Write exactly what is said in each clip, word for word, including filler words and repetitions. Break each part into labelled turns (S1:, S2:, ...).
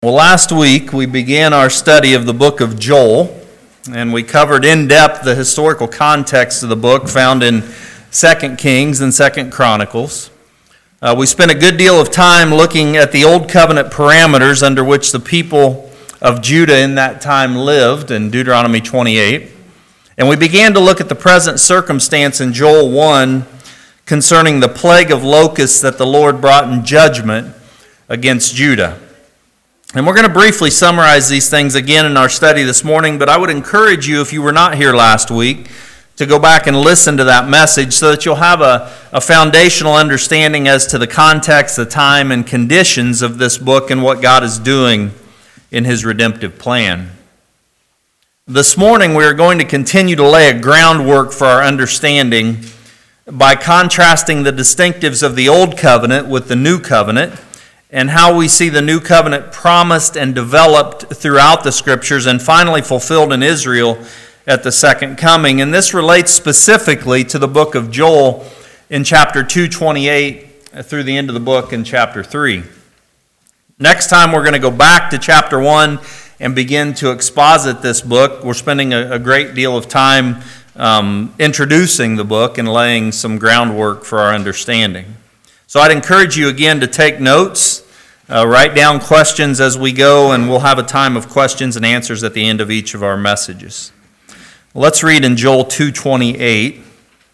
S1: Well, last week we began our study of the book of Joel, and we covered in depth the historical context of the book found in Second Kings and Second Chronicles. Uh, we spent a good deal of time looking at the Old Covenant parameters under which the people of Judah in that time lived in Deuteronomy twenty-eight. And we began to look at the present circumstance in Joel one concerning the plague of locusts that the Lord brought in judgment against Judah. And we're going to briefly summarize these things again in our study this morning, but I would encourage you, if you were not here last week, to go back and listen to that message so that you'll have a, a foundational understanding as to the context, the time, and conditions of this book and what God is doing in His redemptive plan. This morning we are going to continue to lay a groundwork for our understanding by contrasting the distinctives of the Old Covenant with the New Covenant, and how we see the new covenant promised and developed throughout the Scriptures and finally fulfilled in Israel at the second coming. And this relates specifically to the book of Joel in chapter two twenty-eight through the end of the book in chapter three. Next time we're going to go back to chapter one and begin to exposit this book. We're spending a, a great deal of time um, introducing the book and laying some groundwork for our understanding. So I'd encourage you again to take notes, uh, write down questions as we go, and we'll have a time of questions and answers at the end of each of our messages. Let's read in Joel two twenty-eight.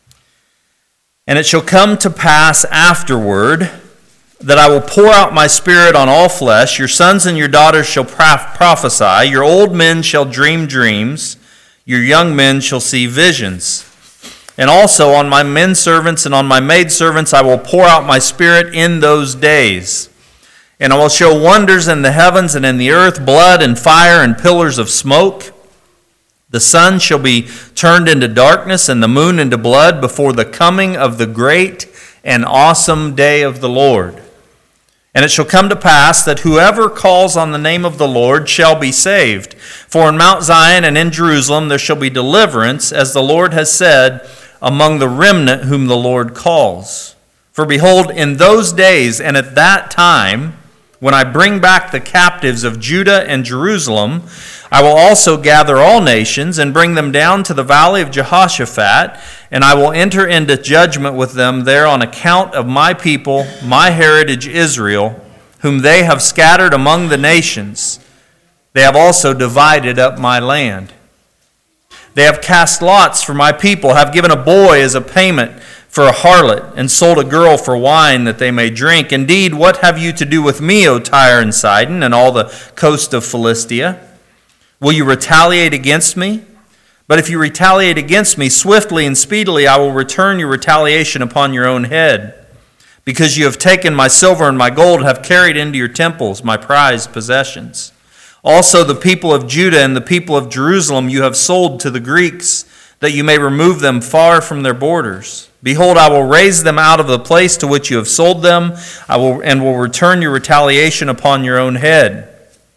S1: And it shall come to pass afterward that I will pour out my spirit on all flesh. Your sons and your daughters shall prophesy. Your old men shall dream dreams. Your young men shall see visions. And also on my men servants and on my maid servants I will pour out my spirit in those days. And I will show wonders in the heavens and in the earth, blood and fire and pillars of smoke. The sun shall be turned into darkness and the moon into blood before the coming of the great and awesome day of the Lord. And it shall come to pass that whoever calls on the name of the Lord shall be saved. For in Mount Zion and in Jerusalem there shall be deliverance, as the Lord has said, among the remnant whom the Lord calls. For behold, in those days and at that time, when I bring back the captives of Judah and Jerusalem, I will also gather all nations and bring them down to the valley of Jehoshaphat, and I will enter into judgment with them there on account of my people, my heritage Israel, whom they have scattered among the nations. They have also divided up my land. They have cast lots for my people, have given a boy as a payment for a harlot, and sold a girl for wine that they may drink. Indeed, what have you to do with me, O Tyre and Sidon, and all the coast of Philistia? Will you retaliate against me? But if you retaliate against me, swiftly and speedily I will return your retaliation upon your own head. Because you have taken my silver and my gold, have carried into your temples my prized possessions. Also the people of Judah and the people of Jerusalem you have sold to the Greeks, that you may remove them far from their borders. Behold, I will raise them out of the place to which you have sold them, I will and will return your retaliation upon your own head.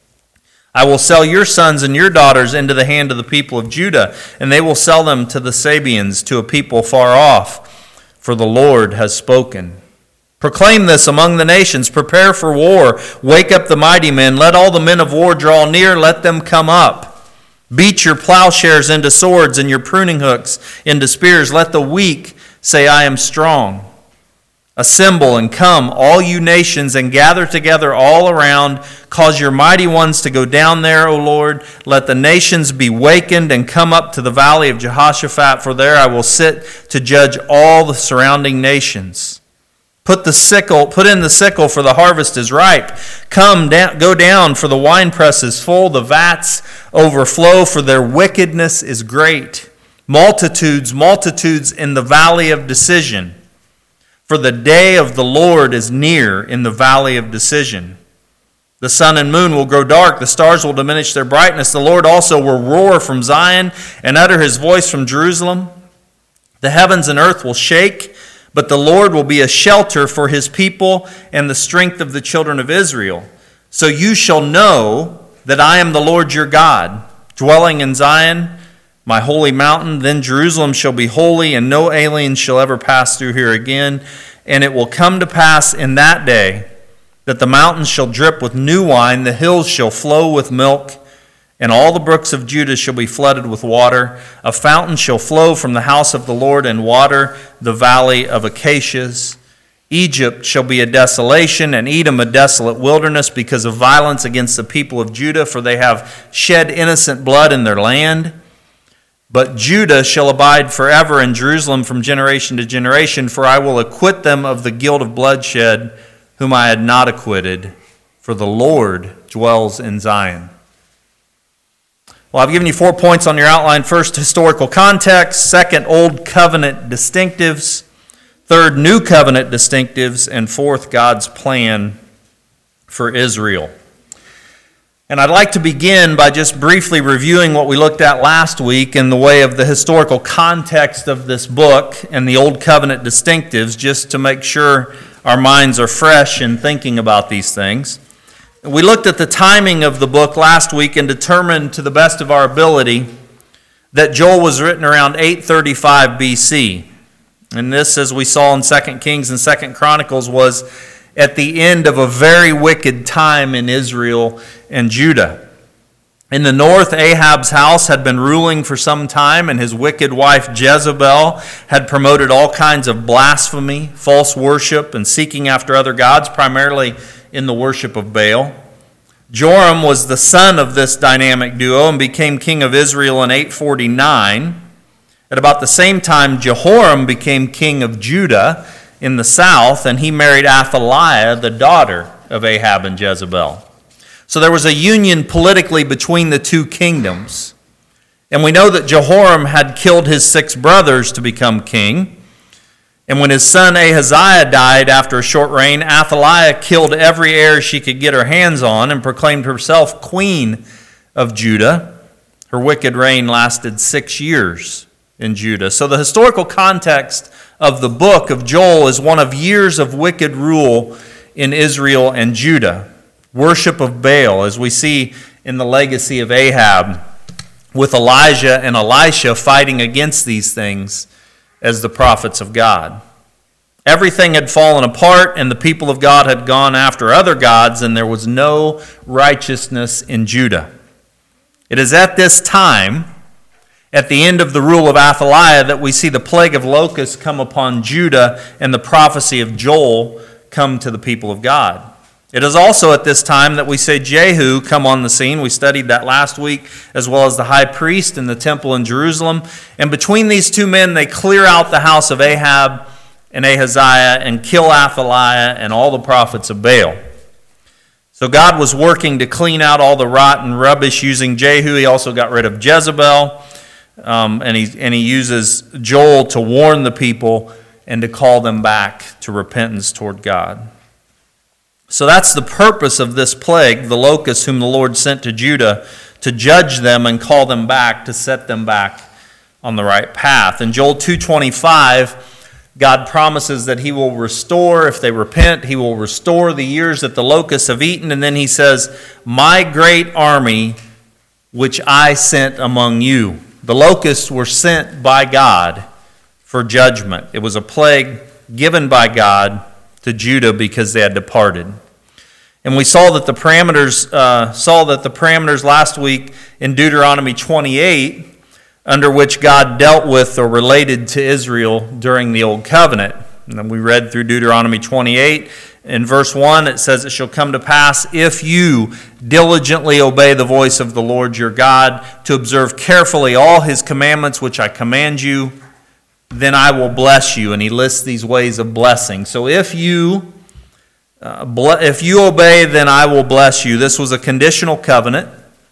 S1: I will sell your sons and your daughters into the hand of the people of Judah, and they will sell them to the Sabeans, to a people far off, for the Lord has spoken. Proclaim this among the nations, prepare for war, wake up the mighty men, let all the men of war draw near, let them come up. Beat your plowshares into swords and your pruning hooks into spears, let the weak say, I am strong. Assemble and come, all you nations, and gather together all around. Cause your mighty ones to go down there, O Lord. Let the nations be wakened and come up to the valley of Jehoshaphat, for there I will sit to judge all the surrounding nations. Put the sickle, put in the sickle, for the harvest is ripe. Come, down, go down, for the winepress is full, the vats overflow, for their wickedness is great. Multitudes, multitudes in the valley of decision. For the day of the Lord is near in the valley of decision. The sun and moon will grow dark, the stars will diminish their brightness. The Lord also will roar from Zion and utter his voice from Jerusalem. The heavens and earth will shake, but the Lord will be a shelter for his people and the strength of the children of Israel. So you shall know that I am the Lord your God, dwelling in Zion, my holy mountain. Then Jerusalem shall be holy, and no alien shall ever pass through here again. And it will come to pass in that day that the mountains shall drip with new wine, the hills shall flow with milk, and all the brooks of Judah shall be flooded with water. A fountain shall flow from the house of the Lord and water the valley of acacias. Egypt shall be a desolation, and Edom a desolate wilderness, because of violence against the people of Judah, for they have shed innocent blood in their land. But Judah shall abide forever, and Jerusalem from generation to generation, for I will acquit them of the guilt of bloodshed, whom I had not acquitted, for the Lord dwells in Zion. Well, I've given you four points on your outline. First, historical context. Second, Old Covenant distinctives. Third, New Covenant distinctives. And fourth, God's plan for Israel. And I'd like to begin by just briefly reviewing what we looked at last week in the way of the historical context of this book and the Old Covenant distinctives, just to make sure our minds are fresh in thinking about these things. We looked at the timing of the book last week and determined to the best of our ability that Joel was written around eight thirty-five B C. And this, as we saw in Second Kings and Second Chronicles, was at the end of a very wicked time in Israel and Judah. In the north, Ahab's house had been ruling for some time, and his wicked wife Jezebel had promoted all kinds of blasphemy, false worship, and seeking after other gods, primarily in the worship of Baal. Joram was the son of this dynamic duo and became king of Israel in eight forty-nine. At about the same time, Jehoram became king of Judah in the south, and he married Athaliah, the daughter of Ahab and Jezebel. So there was a union politically between the two kingdoms. And we know that Jehoram had killed his six brothers to become king. And when his son Ahaziah died after a short reign, Athaliah killed every heir she could get her hands on and proclaimed herself queen of Judah. Her wicked reign lasted six years in Judah. So the historical context of the book of Joel is one of years of wicked rule in Israel and Judah. Worship of Baal, as we see in the legacy of Ahab, with Elijah and Elisha fighting against these things as the prophets of God. Everything had fallen apart, and the people of God had gone after other gods, and there was no righteousness in Judah. It is at this time, at the end of the rule of Athaliah, that we see the plague of locusts come upon Judah and the prophecy of Joel come to the people of God. It is also at this time that we say Jehu come on the scene. We studied that last week, as well as the high priest in the temple in Jerusalem. And between these two men, they clear out the house of Ahab and Ahaziah and kill Athaliah and all the prophets of Baal. So God was working to clean out all the rotten rubbish using Jehu. He also got rid of Jezebel. Um, and, he, and he uses Joel to warn the people and to call them back to repentance toward God. So that's the purpose of this plague, the locusts whom the Lord sent to Judah, to judge them and call them back, to set them back on the right path. In Joel two twenty-five, God promises that he will restore, if they repent, he will restore the years that the locusts have eaten. And then he says, my great army, which I sent among you. The locusts were sent by God for judgment. It was a plague given by God to Judah because they had departed. And we saw that the parameters uh, saw that the parameters last week in Deuteronomy twenty-eight, under which God dealt with or related to Israel during the Old Covenant. And then we read through Deuteronomy twenty-eight. In verse one, it says, it shall come to pass, if you diligently obey the voice of the Lord your God, to observe carefully all his commandments which I command you, then I will bless you. And he lists these ways of blessing. So if you uh, ble- if you obey, then I will bless you. This was a conditional covenant,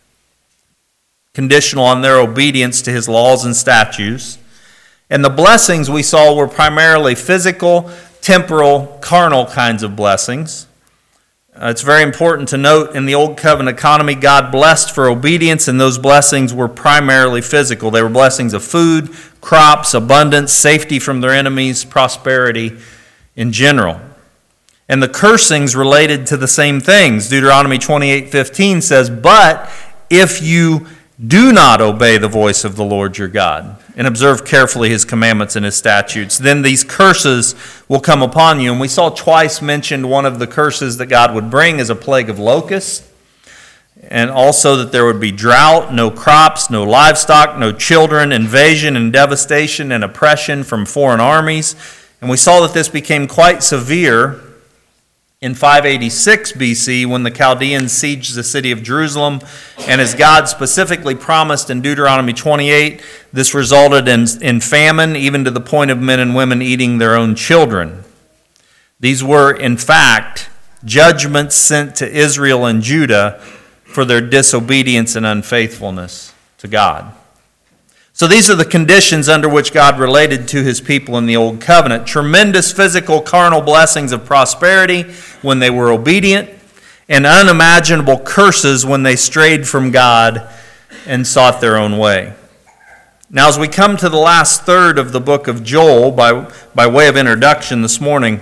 S1: conditional on their obedience to his laws and statutes. And the blessings we saw were primarily physical, temporal, carnal kinds of blessings. Uh, it's very important to note in the Old Covenant economy, God blessed for obedience, and those blessings were primarily physical. They were blessings of food, crops, abundance, safety from their enemies, prosperity in general. And the cursings related to the same things. Deuteronomy twenty-eight fifteen says, but if you do not obey the voice of the Lord your God, and observe carefully his commandments and his statutes, then these curses will come upon you. And we saw twice mentioned one of the curses that God would bring as a plague of locusts, and also that there would be drought, no crops, no livestock, no children, invasion and devastation and oppression from foreign armies. And we saw that this became quite severe in five eighty-six B C, when the Chaldeans sieged the city of Jerusalem, and as God specifically promised in Deuteronomy twenty-eight, this resulted in, in famine, even to the point of men and women eating their own children. These were, in fact, judgments sent to Israel and Judah for their disobedience and unfaithfulness to God. So these are the conditions under which God related to his people in the Old Covenant. Tremendous physical, carnal blessings of prosperity when they were obedient, and unimaginable curses when they strayed from God and sought their own way. Now, as we come to the last third of the book of Joel, by, by way of introduction this morning,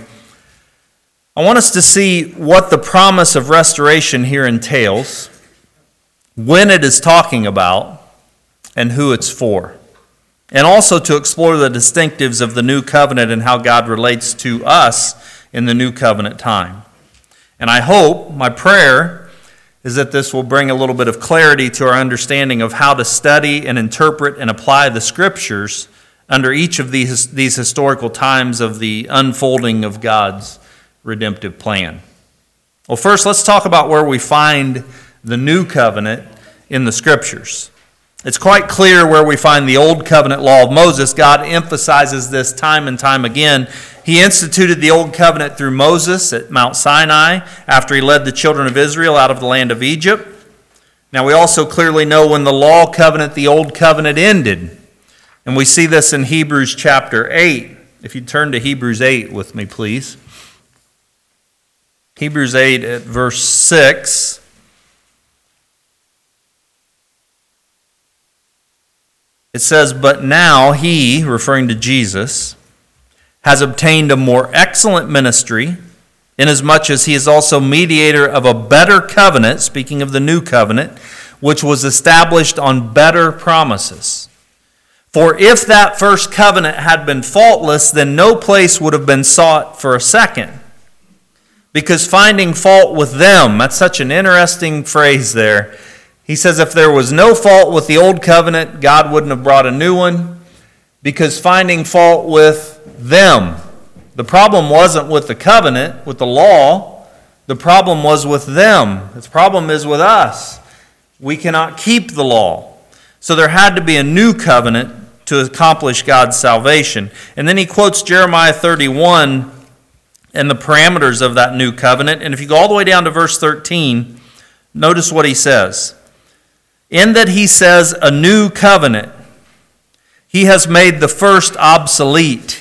S1: I want us to see what the promise of restoration here entails, when it is talking about, and who it's for. And also to explore the distinctives of the new covenant and how God relates to us in the new covenant time. And I hope, my prayer, is that this will bring a little bit of clarity to our understanding of how to study and interpret and apply the Scriptures under each of these, these historical times of the unfolding of God's redemptive plan. Well, first, let's talk about where we find the new covenant in the Scriptures. It's quite clear where we find the Old Covenant law of Moses. God emphasizes this time and time again. He instituted the Old Covenant through Moses at Mount Sinai after he led the children of Israel out of the land of Egypt. Now we also clearly know when the law covenant, the Old Covenant, ended. And we see this in Hebrews chapter eight. If you turn to Hebrews eight with me, please. Hebrews eight at verse six. It says, "But now he," referring to Jesus, "has obtained a more excellent ministry, inasmuch as he is also mediator of a better covenant," speaking of the new covenant, "which was established on better promises. For if that first covenant had been faultless, then no place would have been sought for a second. Because finding fault with them," that's such an interesting phrase there. He says if there was no fault with the old covenant, God wouldn't have brought a new one, because finding fault with them. The problem wasn't with the covenant, with the law. The problem was with them. The problem is with us. We cannot keep the law. So there had to be a new covenant to accomplish God's salvation. And then he quotes Jeremiah thirty-one and the parameters of that new covenant. And if you go all the way down to verse thirteen, notice what he says. "In that he says a new covenant, he has made the first obsolete."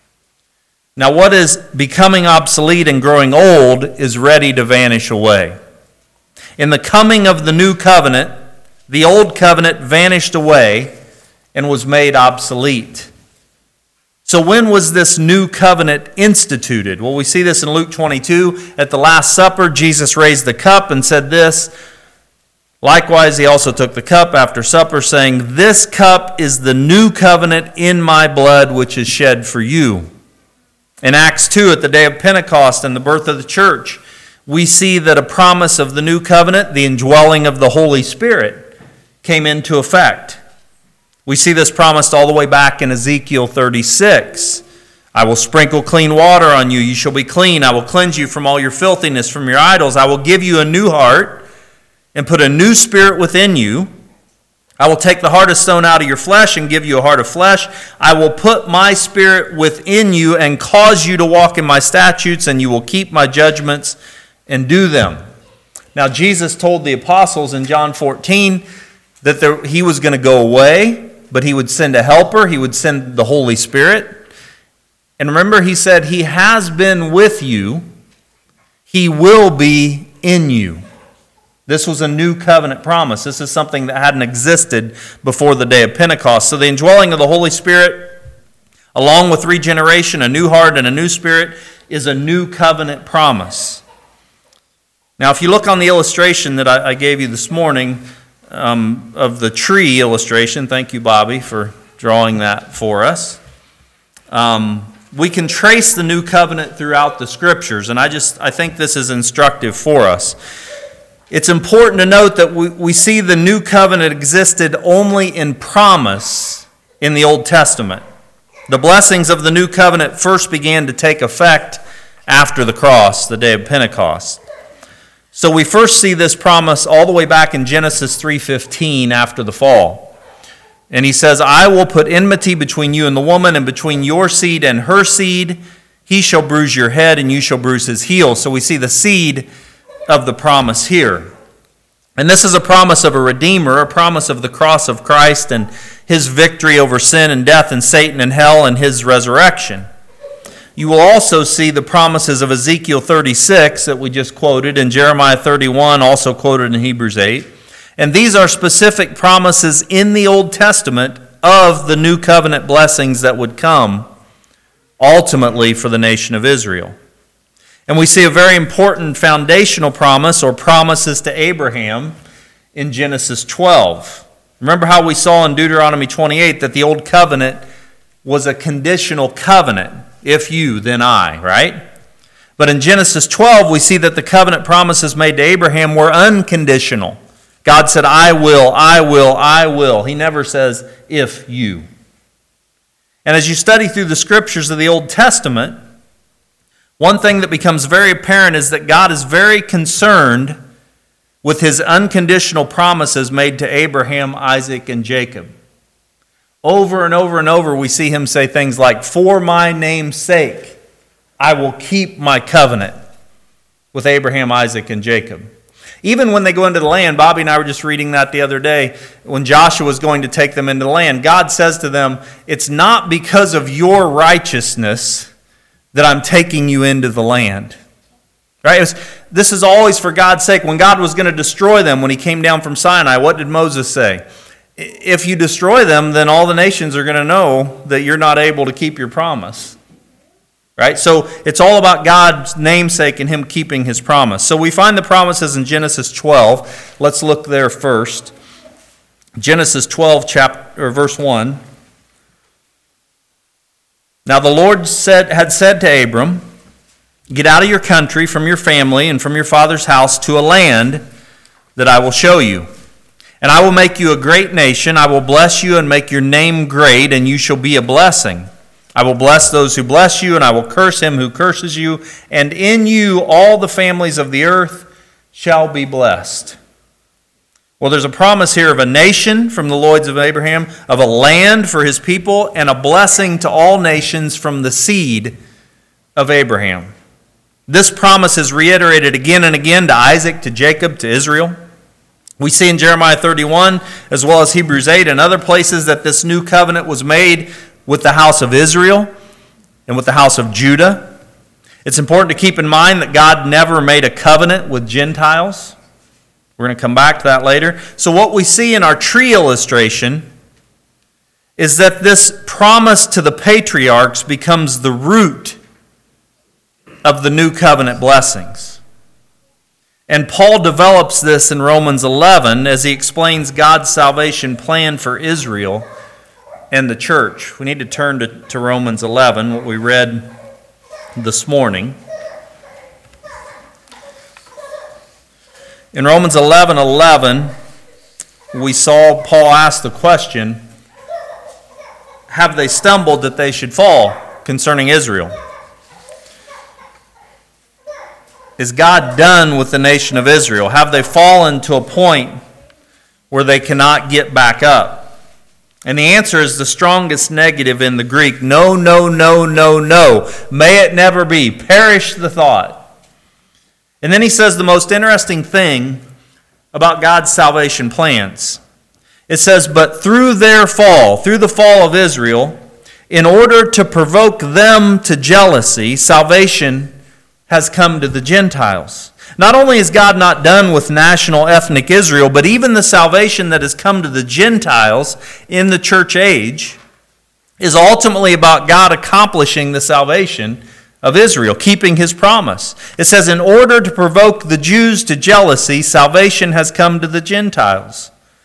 S1: Now what is becoming obsolete and growing old is ready to vanish away. In the coming of the new covenant, the old covenant vanished away and was made obsolete. So when was this new covenant instituted? Well, we see this in Luke twenty-two. At the Last Supper, Jesus raised the cup and said this. Likewise, he also took the cup after supper, saying, "This cup is the new covenant in my blood, which is shed for you." In Acts two, at the day of Pentecost and the birth of the church, we see that a promise of the new covenant, the indwelling of the Holy Spirit, came into effect. We see this promised all the way back in Ezekiel thirty-six. "I will sprinkle clean water on you. You shall be clean. I will cleanse you from all your filthiness, from your idols. I will give you a new heart and put a new spirit within you. I will take the heart of stone out of your flesh and give you a heart of flesh. I will put my spirit within you and cause you to walk in my statutes, and you will keep my judgments and do them." Now, Jesus told the apostles in John fourteen that there, he was going to go away, but he would send a helper. He would send the Holy Spirit. And remember, he said, he has been with you. He will be in you. This was a new covenant promise. This is something that hadn't existed before the day of Pentecost. So the indwelling of the Holy Spirit, along with regeneration, a new heart and a new spirit, is a new covenant promise. Now, if you look on the illustration that I, I gave you this morning, um, of the tree illustration, thank you, Bobby, for drawing that for us, um, we can trace the new covenant throughout the scriptures, and I just I think this is instructive for us. It's important to note that we, we see the new covenant existed only in promise in the Old Testament. The blessings of the new covenant first began to take effect after the cross, the day of Pentecost. So we first see this promise all the way back in Genesis three fifteen after the fall. And he says, I will put enmity between you and the woman, and between your seed and her seed. He shall bruise your head, and you shall bruise his heel. So we see the seed of the promise here. And this is a promise of a Redeemer, a promise of the cross of Christ and his victory over sin and death and Satan and hell and his resurrection. You will also see the promises of Ezekiel thirty-six that we just quoted, and Jeremiah thirty-one, also quoted in Hebrews eight. And these are specific promises in the Old Testament of the new covenant blessings that would come ultimately for the nation of Israel. And we see a very important foundational promise or promises to Abraham in Genesis twelve. Remember how we saw in Deuteronomy twenty-eight that the Old Covenant was a conditional covenant. If you, then I, right? But in Genesis twelve, we see that the covenant promises made to Abraham were unconditional. God said, I will, I will, I will. He never says, if you. And as you study through the scriptures of the Old Testament, one thing that becomes very apparent is that God is very concerned with his unconditional promises made to Abraham, Isaac, and Jacob. Over and over and over, we see him say things like, for my name's sake, I will keep my covenant with Abraham, Isaac, and Jacob. Even when they go into the land, Bobby and I were just reading that the other day, when Joshua was going to take them into the land, God says to them, it's not because of your righteousness that I'm taking you into the land. Right? Was, this is always for God's sake. When God was going to destroy them, when he came down from Sinai, what did Moses say? If you destroy them, then all the nations are going to know that you're not able to keep your promise. Right? So it's all about God's namesake and him keeping his promise. So we find the promises in Genesis twelve. Let's look there first. Genesis twelve, chapter, or verse one. Now the Lord said, had said to Abram, get out of your country, from your family, and from your father's house to a land that I will show you. And I will make you a great nation. I will bless you and make your name great, and you shall be a blessing. I will bless those who bless you, and I will curse him who curses you. And in you all the families of the earth shall be blessed. Well, there's a promise here of a nation from the loins of Abraham, of a land for his people, and a blessing to all nations from the seed of Abraham. This promise is reiterated again and again to Isaac, to Jacob, to Israel. We see in Jeremiah thirty-one, as well as Hebrews eight and other places, that this new covenant was made with the house of Israel and with the house of Judah. It's important to keep in mind that God never made a covenant with Gentiles. We're going to come back to that later. So what we see in our tree illustration is that this promise to the patriarchs becomes the root of the new covenant blessings. And Paul develops this in Romans eleven as he explains God's salvation plan for Israel and the church. We need to turn to, to Romans eleven, what we read this morning. In Romans eleven eleven, we saw Paul ask the question, have they stumbled that they should fall concerning Israel? Is God done with the nation of Israel? Have they fallen to a point where they cannot get back up? And the answer is the strongest negative in the Greek. No, no, no, no, no. May it never be. Perish the thought. And then he says the most interesting thing about God's salvation plans. It says, but through their fall, through the fall of Israel, in order to provoke them to jealousy, salvation has come to the Gentiles. Not only is God not done with national ethnic Israel, but even the salvation that has come to the Gentiles in the church age is ultimately about God accomplishing the salvation of Israel, keeping his promise. It says, in order to provoke the Jews to jealousy, salvation has come to the Gentiles.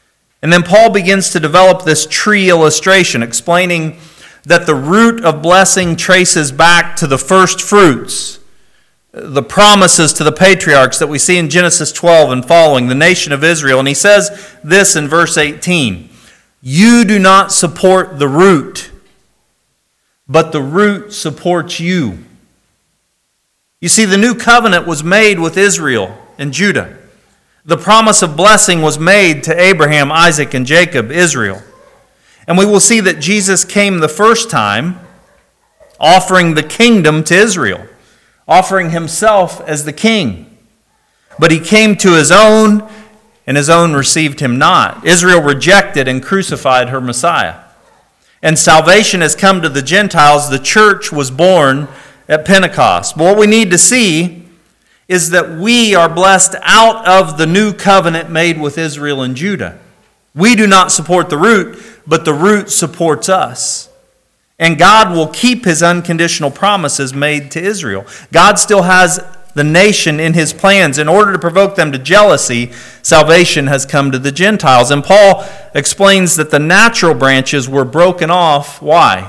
S1: And then Paul begins to develop this tree illustration, explaining that the root of blessing traces back to the first fruits, the promises to the patriarchs that we see in Genesis twelve and following, the nation of Israel. And he says this in verse eighteen, "You do not support the root, but the root supports you." You see, the new covenant was made with Israel and Judah. The promise of blessing was made to Abraham, Isaac, and Jacob, Israel. And we will see that Jesus came the first time offering the kingdom to Israel, offering himself as the king. But he came to his own, and his own received him not. Israel rejected and crucified her Messiah. And salvation has come to the Gentiles. The church was born at Pentecost. But what we need to see is that we are blessed out of the new covenant made with Israel and Judah. We do not support the root, but the root supports us. And God will keep his unconditional promises made to Israel. God still has the nation in his plans. In order to provoke them to jealousy, salvation has come to the Gentiles. And Paul explains that the natural branches were broken off. Why?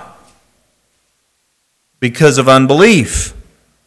S1: Because of unbelief.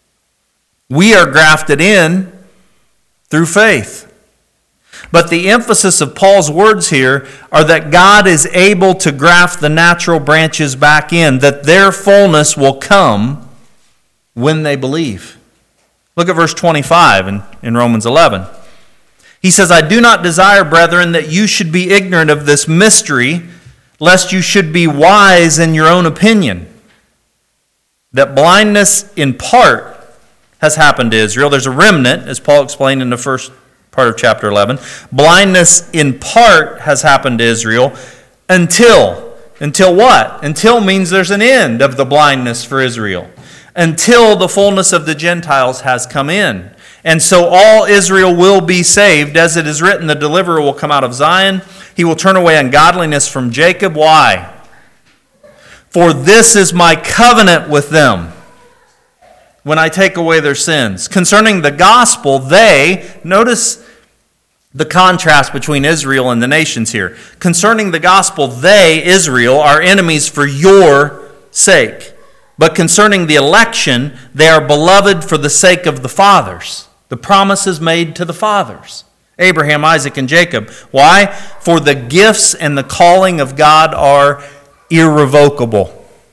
S1: We are grafted in through faith. But the emphasis of Paul's words here are that God is able to graft the natural branches back in, that their fullness will come when they believe. Look at verse twenty-five in, in Romans eleven. He says, "I do not desire, brethren, that you should be ignorant of this mystery, lest you should be wise in your own opinion, that blindness in part has happened to Israel." There's a remnant, as Paul explained in the first part of chapter eleven. Blindness in part has happened to Israel until, until what? Until means there's an end of the blindness for Israel. Until the fullness of the Gentiles has come in. And so all Israel will be saved. As it is written, the deliverer will come out of Zion. He will turn away ungodliness from Jacob. Why? "For this is my covenant with them, when I take away their sins. Concerning the gospel, they," notice the contrast between Israel and the nations here. "Concerning the gospel, they," Israel, "are enemies for your sake. But concerning the election, they are beloved for the sake of the fathers." The promises made to the fathers, Abraham, Isaac, and Jacob. Why? "For the gifts and the calling of God are irrevocable."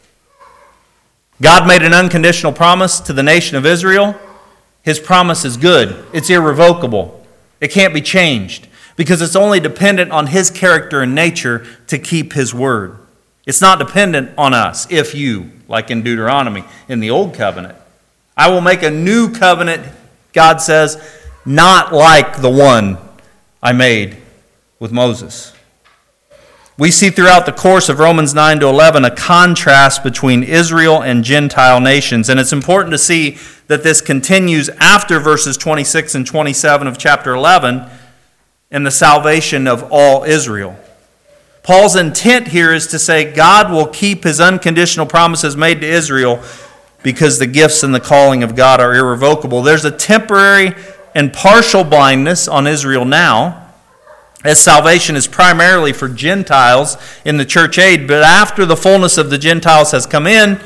S1: God made an unconditional promise to the nation of Israel. His promise is good. It's irrevocable. It can't be changed because it's only dependent on his character and nature to keep his word. It's not dependent on us, if you, like in Deuteronomy, in the old covenant. "I will make a new covenant," God says, "not like the one I made with Moses." We see throughout the course of Romans nine to eleven a contrast between Israel and Gentile nations. And it's important to see that this continues after verses twenty-six and twenty-seven of chapter eleven and the salvation of all Israel. Paul's intent here is to say God will keep his unconditional promises made to Israel because the gifts and the calling of God are irrevocable. There's a temporary and partial blindness on Israel now, as salvation is primarily for Gentiles in the church age. But after the fullness of the Gentiles has come in,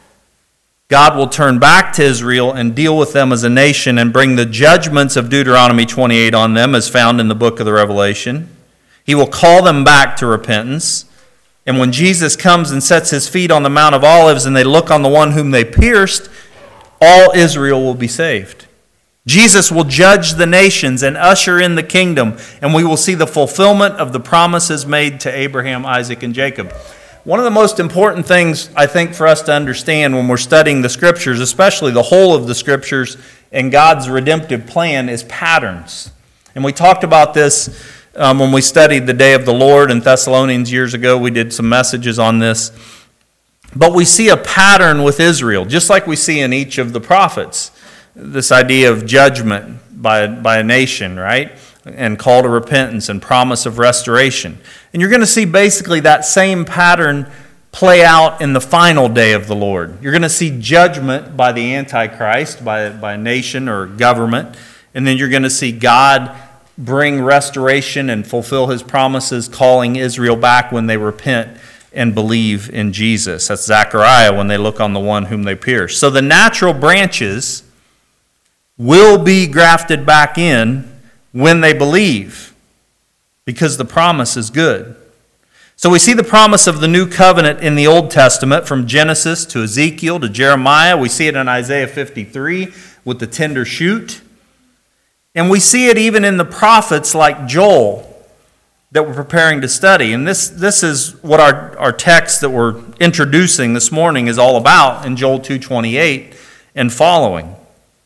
S1: God will turn back to Israel and deal with them as a nation and bring the judgments of Deuteronomy twenty-eight on them, as found in the book of the Revelation. He will call them back to repentance. And when Jesus comes and sets his feet on the Mount of Olives and they look on the one whom they pierced, all Israel will be saved. Jesus will judge the nations and usher in the kingdom, and we will see the fulfillment of the promises made to Abraham, Isaac, and Jacob. One of the most important things, I think, for us to understand when we're studying the Scriptures, especially the whole of the Scriptures and God's redemptive plan, is patterns. And we talked about this um, when we studied the Day of the Lord in Thessalonians years ago. We did some messages on this. But we see a pattern with Israel, just like we see in each of the prophets. This idea of judgment by, by a nation, right? And call to repentance and promise of restoration. And you're going to see basically that same pattern play out in the final day of the Lord. You're going to see judgment by the Antichrist, by, by a nation or government. And then you're going to see God bring restoration and fulfill his promises, calling Israel back when they repent and believe in Jesus. That's Zechariah when they look on the one whom they pierced. So the natural branches will be grafted back in when they believe, because the promise is good. So we see the promise of the new covenant in the Old Testament, from Genesis to Ezekiel to Jeremiah. We see it in Isaiah fifty-three with the tender shoot. And we see it even in the prophets like Joel that we're preparing to study. And this, this is what our, our text that we're introducing this morning is all about in Joel two twenty-eight and following.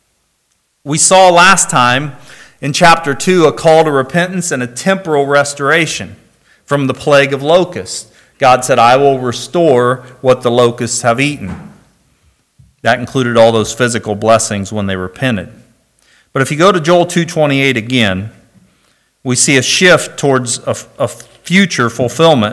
S1: We saw last time in chapter two a call to repentance and a temporal restoration from the plague of locusts. God said, I will restore what the locusts have eaten. That included all those physical blessings when they repented. But if you go to Joel two twenty-eight again, we see a shift towards a, a future fulfillment.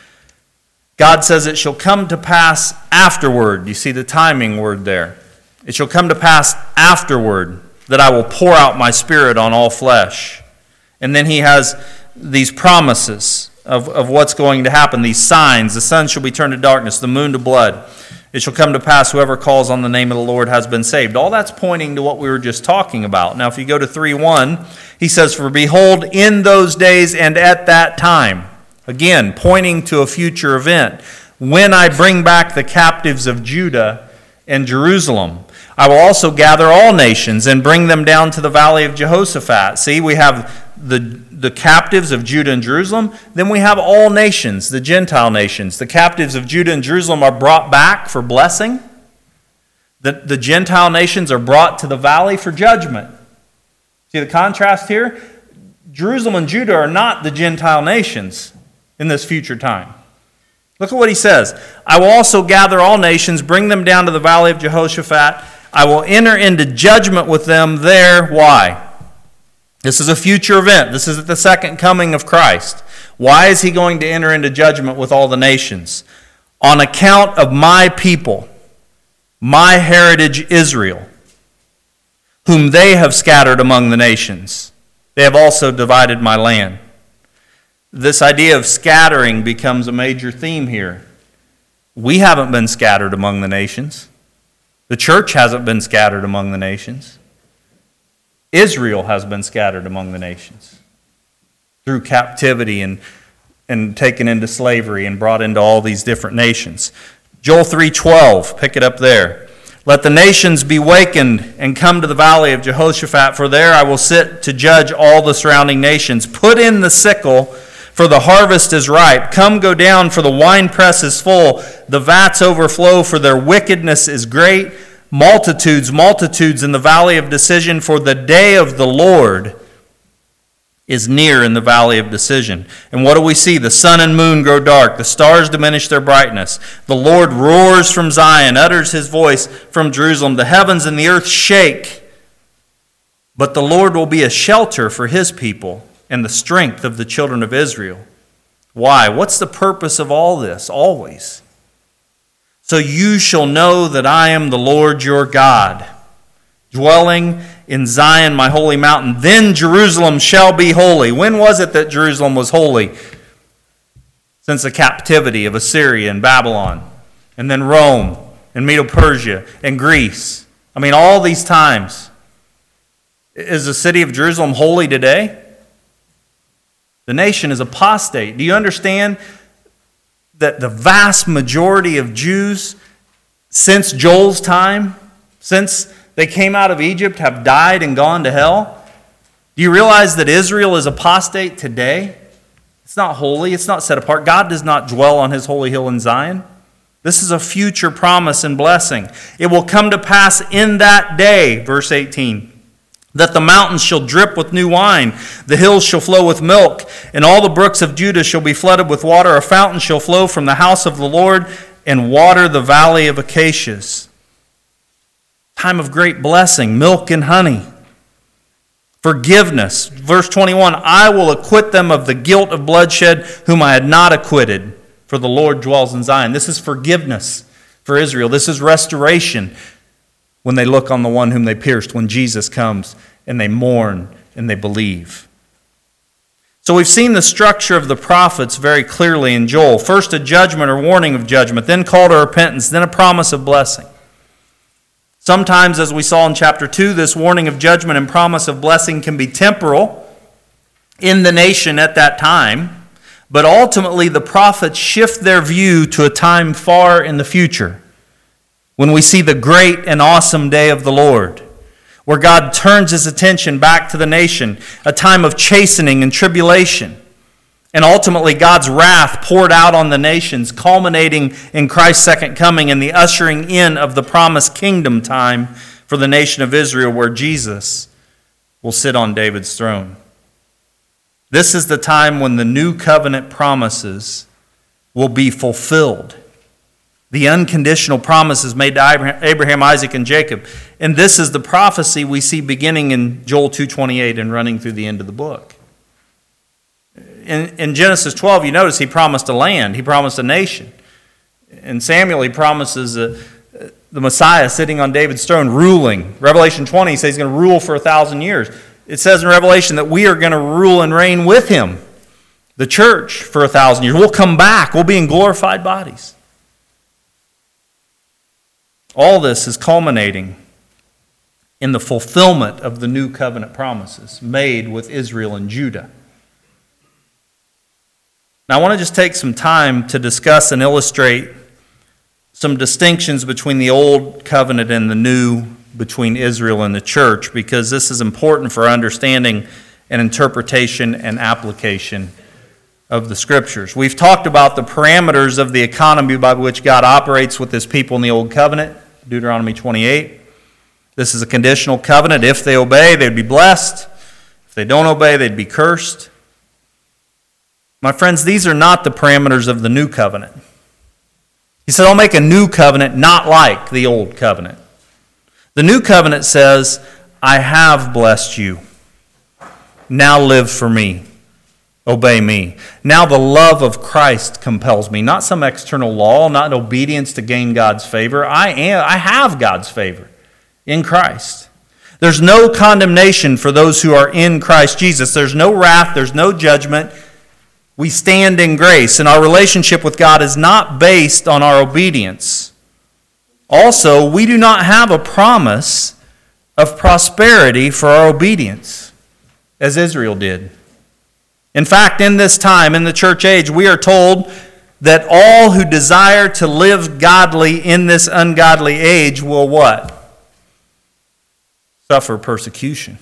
S1: God says it shall come to pass afterward. You see the timing word there. It shall come to pass afterward that I will pour out my spirit on all flesh. And then he has these promises of, of what's going to happen, these signs. The sun shall be turned to darkness, the moon to blood. It shall come to pass whoever calls on the name of the Lord has been saved. All that's pointing to what we were just talking about. Now if you go to three one, he says, for behold, in those days and at that time, again, pointing to a future event, when I bring back the captives of Judah and Jerusalem, I will also gather all nations and bring them down to the valley of Jehoshaphat. See, we have the, the captives of Judah and Jerusalem. Then we have all nations, the Gentile nations. The captives of Judah and Jerusalem are brought back for blessing. The, the Gentile nations are brought to the valley for judgment. See the contrast here? Jerusalem and Judah are not the Gentile nations in this future time. Look at what he says. I will also gather all nations, bring them down to the valley of Jehoshaphat. I will enter into judgment with them there. Why? This is a future event. This is at the second coming of Christ. Why is he going to enter into judgment with all the nations? On account of my people, my heritage Israel, whom they have scattered among the nations. They have also divided my land. This idea of scattering becomes a major theme here. We haven't been scattered among the nations. The church hasn't been scattered among the nations. Israel has been scattered among the nations through captivity and, and taken into slavery and brought into all these different nations. Joel three twelve, pick it up there. Let the nations be wakened and come to the valley of Jehoshaphat, for there I will sit to judge all the surrounding nations. Put in the sickle, for the harvest is ripe. Come, go down, for the winepress is full. The vats overflow, for their wickedness is great. Multitudes, multitudes in the valley of decision, for the day of the Lord is near in the valley of decision. And what do we see? The sun and moon grow dark. The stars diminish their brightness. The Lord roars from Zion, utters his voice from Jerusalem. The heavens and the earth shake. But the Lord will be a shelter for his people and the strength of the children of Israel. Why? What's the purpose of all this? Always. So you shall know that I am the Lord your God, dwelling in Zion, my holy mountain. Then Jerusalem shall be holy. When was it that Jerusalem was holy? Since the captivity of Assyria and Babylon, and then Rome, and Medo-Persia, and Greece. I mean, all these times. Is the city of Jerusalem holy today? The nation is apostate. Do you understand that the vast majority of Jews since Joel's time, since they came out of Egypt, have died and gone to hell? Do you realize that Israel is apostate today? It's not holy. It's not set apart. God does not dwell on his holy hill in Zion. This is a future promise and blessing. It will come to pass in that day, verse eighteen, that the mountains shall drip with new wine, the hills shall flow with milk, and all the brooks of Judah shall be flooded with water. A fountain shall flow from the house of the Lord and water the valley of acacias. Time of great blessing, milk and honey. Forgiveness. Verse twenty-one, I will acquit them of the guilt of bloodshed whom I had not acquitted, for the Lord dwells in Zion. This is forgiveness for Israel. This is restoration when they look on the one whom they pierced, when Jesus comes and they mourn and they believe. So we've seen the structure of the prophets very clearly in Joel. First a judgment or warning of judgment, then call to repentance, then a promise of blessing. Sometimes, as we saw in chapter two, this warning of judgment and promise of blessing can be temporal in the nation at that time, but ultimately the prophets shift their view to a time far in the future, when we see the great and awesome day of the Lord, where God turns his attention back to the nation, a time of chastening and tribulation, and ultimately God's wrath poured out on the nations, culminating in Christ's second coming and the ushering in of the promised kingdom time for the nation of Israel, where Jesus will sit on David's throne. This is the time when the new covenant promises will be fulfilled. The unconditional promises made to Abraham, Isaac, and Jacob. And this is the prophecy we see beginning in Joel two twenty-eight and running through the end of the book. In, in Genesis twelve, you notice he promised a land. He promised a nation. In Samuel, he promises a, the Messiah sitting on David's throne, ruling. Revelation twenty, he says he's going to rule for a thousand years. It says in Revelation that we are going to rule and reign with him, the church, for a thousand years. We'll come back. We'll be in glorified bodies. All this is culminating in the fulfillment of the new covenant promises made with Israel and Judah. Now, I want to just take some time to discuss and illustrate some distinctions between the old covenant and the new, between Israel and the church, because this is important for understanding and interpretation and application of the Scriptures. We've talked about the parameters of the economy by which God operates with his people in the Old Covenant, Deuteronomy twenty-eight. This is a conditional covenant. If they obey, they'd be blessed. If they don't obey, they'd be cursed. My friends, these are not the parameters of the new covenant. He said, I'll make a new covenant not like the old covenant. The new covenant says, I have blessed you. Now live for me. Obey me. Now the love of Christ compels me. Not some external law, not obedience to gain God's favor. I am, I have God's favor in Christ. There's no condemnation for those who are in Christ Jesus. There's no wrath. There's no judgment. We stand in grace, and our relationship with God is not based on our obedience. Also, we do not have a promise of prosperity for our obedience, as Israel did. In fact, in this time, in the church age, we are told that all who desire to live godly in this ungodly age will what? Suffer persecution.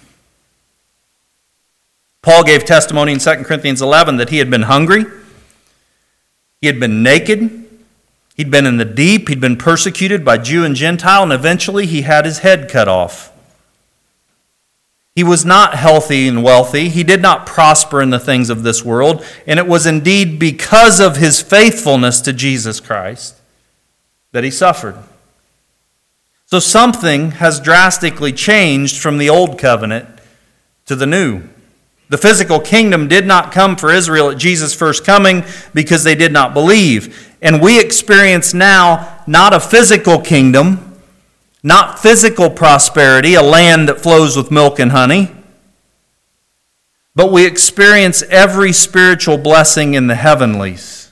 S1: Paul gave testimony in Second Corinthians eleven that he had been hungry, he had been naked, he'd been in the deep, he'd been persecuted by Jew and Gentile, and eventually he had his head cut off. He was not healthy and wealthy. He did not prosper in the things of this world, and it was indeed because of his faithfulness to Jesus Christ that he suffered. So something has drastically changed from the old covenant to the new. The physical kingdom did not come for Israel at Jesus' first coming because they did not believe. And we experience now not a physical kingdom, not physical prosperity, a land that flows with milk and honey, but we experience every spiritual blessing in the heavenlies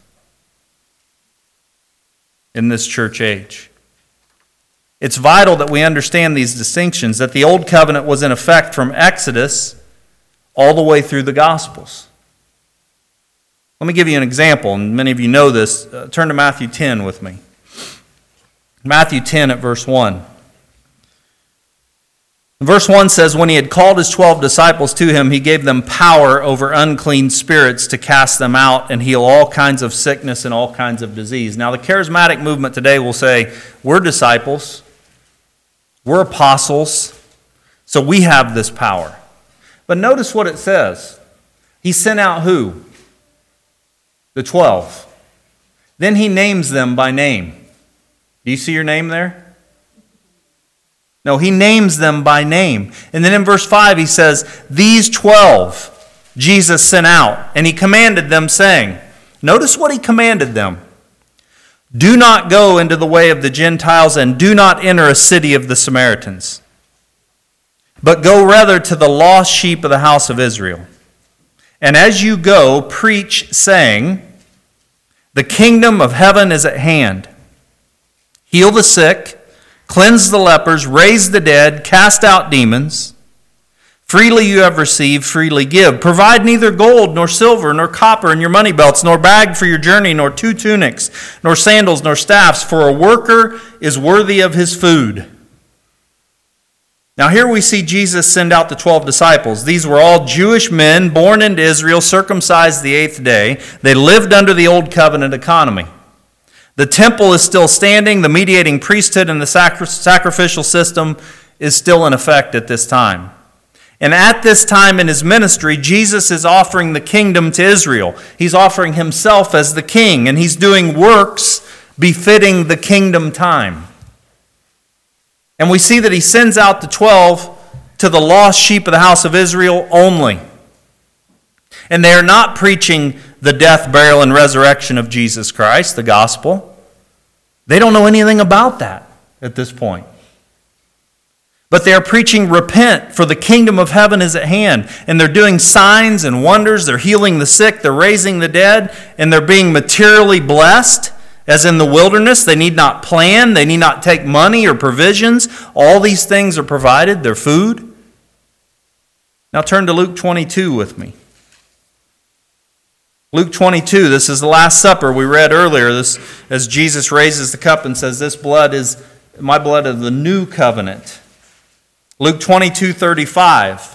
S1: in this church age. It's vital that we understand these distinctions, that the old covenant was in effect from Exodus all the way through the Gospels. Let me give you an example, and many of you know this. Uh, turn to Matthew ten with me. Matthew ten at verse one. Verse one says, when he had called his twelve disciples to him, he gave them power over unclean spirits to cast them out and heal all kinds of sickness and all kinds of disease. Now, the charismatic movement today will say, we're disciples, we're apostles, so we have this power. But notice what it says. He sent out who? The twelve. Then he names them by name. Do you see your name there? No, he names them by name. And then in verse five he says, these twelve Jesus sent out, and he commanded them, saying, notice what he commanded them. Do not go into the way of the Gentiles, and do not enter a city of the Samaritans, but go rather to the lost sheep of the house of Israel. And as you go, preach, saying, the kingdom of heaven is at hand. Heal the sick, cleanse the lepers, raise the dead, cast out demons. Freely you have received, freely give. Provide neither gold, nor silver, nor copper in your money belts, nor bag for your journey, nor two tunics, nor sandals, nor staffs, for a worker is worthy of his food. Now here we see Jesus send out the twelve disciples. These were all Jewish men born into Israel, circumcised the eighth day. They lived under the old covenant economy. The temple is still standing. The mediating priesthood and the sacri- sacrificial system is still in effect at this time. And at this time in his ministry, Jesus is offering the kingdom to Israel. He's offering himself as the king, and he's doing works befitting the kingdom time. And we see that he sends out the twelve to the lost sheep of the house of Israel only. And they are not preaching the death, burial, and resurrection of Jesus Christ, the gospel. They don't know anything about that at this point. But they are preaching, repent, for the kingdom of heaven is at hand. And they're doing signs and wonders. They're healing the sick. They're raising the dead. And they're being materially blessed. As in the wilderness, they need not plan. They need not take money or provisions. All these things are provided. They're food. Now turn to Luke twenty-two with me. Luke twenty-two, this is the Last Supper we read earlier. This, as Jesus raises the cup and says, this blood is my blood of the new covenant. Luke twenty-two thirty-five.